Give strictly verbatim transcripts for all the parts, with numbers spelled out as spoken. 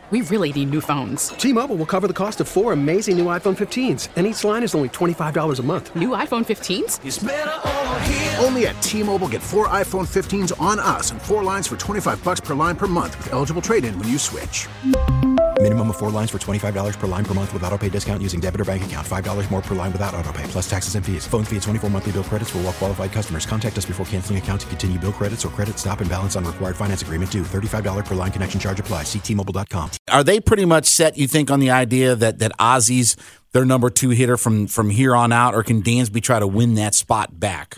We really need new phones. T-Mobile will cover the cost of four amazing new iPhone fifteens, and each line is only twenty-five dollars a month. New iPhone fifteens? It's better over here. Only at T-Mobile, get four iPhone fifteens on us and four lines for twenty-five dollars per line per month with eligible trade-in when you switch. Minimum of four lines for twenty-five dollars per line per month with autopay discount using debit or bank account. five dollars more per line without autopay, plus taxes and fees. Phone fee at twenty-four monthly bill credits for well-qualified customers. Contact us before canceling account to continue bill credits or credit stop and balance on required finance agreement due. thirty-five dollars per line connection charge applies. See T Mobile dot com. Are they pretty much set, you think, on the idea that, that Ozzy's their number two hitter from, from here on out, or can Dansby try to win that spot back?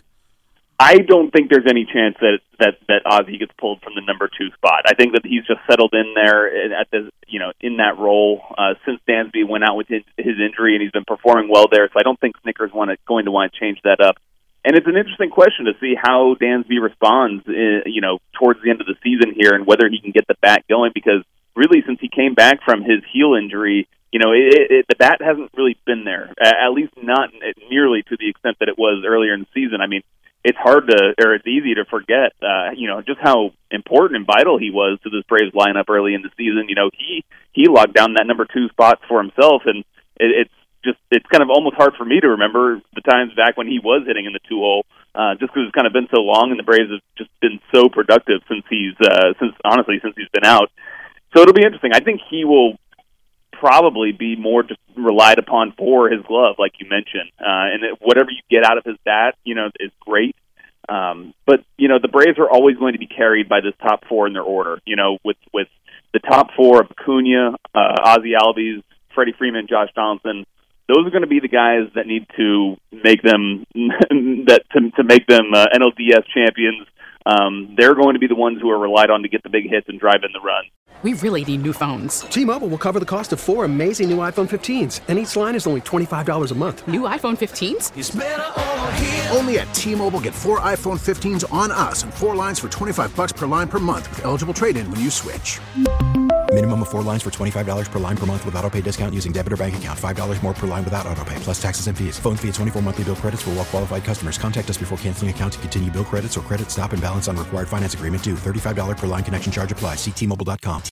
I don't think there's any chance that that that Ozzy gets pulled from the number two spot. I think that he's just settled in there at the you know in that role uh, since Dansby went out with his, his injury, and he's been performing well there. So I don't think Snickers want to, going to want to change that up. And it's an interesting question to see how Dansby responds, uh, you know, towards the end of the season here, and whether he can get the bat going. Because really, since he came back from his heel injury, you know, it, it, the bat hasn't really been there, at least not nearly to the extent that it was earlier in the season. I mean, it's hard to, or it's easy to forget, uh, you know, just how important and vital he was to this Braves lineup early in the season. You know, he he locked down that number two spot for himself, and it, it's just it's kind of almost hard for me to remember the times back when he was hitting in the two hole, uh, just because it's kind of been so long, and the Braves have just been so productive since he's uh, since honestly since he's been out. So it'll be interesting. I think he will probably be more just relied upon for his glove, like you mentioned. Uh, and it, whatever you get out of his bat, you know, is great. Um, but, you know, the Braves are always going to be carried by this top four in their order, you know, with, with the top four of Acuna, uh, Ozzy Albies, Freddie Freeman, Josh Donaldson. Those are going to be the guys that need to make them that to, to make them uh, N L D S champions. Um, they're going to be the ones who are relied on to get the big hits and drive in the run. We really need new phones. T-Mobile will cover the cost of four amazing new iPhone fifteens, and each line is only twenty-five dollars a month. New iPhone fifteens? It's better over here. Only at T-Mobile, get four iPhone fifteens on us and four lines for twenty-five dollars per line per month with eligible trade-in when you switch. Minimum of four lines for twenty-five dollars per line per month with autopay discount using debit or bank account. five dollars more per line without autopay, plus taxes and fees. Phone fee at twenty-four monthly bill credits for well-qualified customers. Contact us before canceling account to continue bill credits or credit stop and balance on required finance agreement due. thirty-five dollars per line connection charge applies. See T Mobile dot com.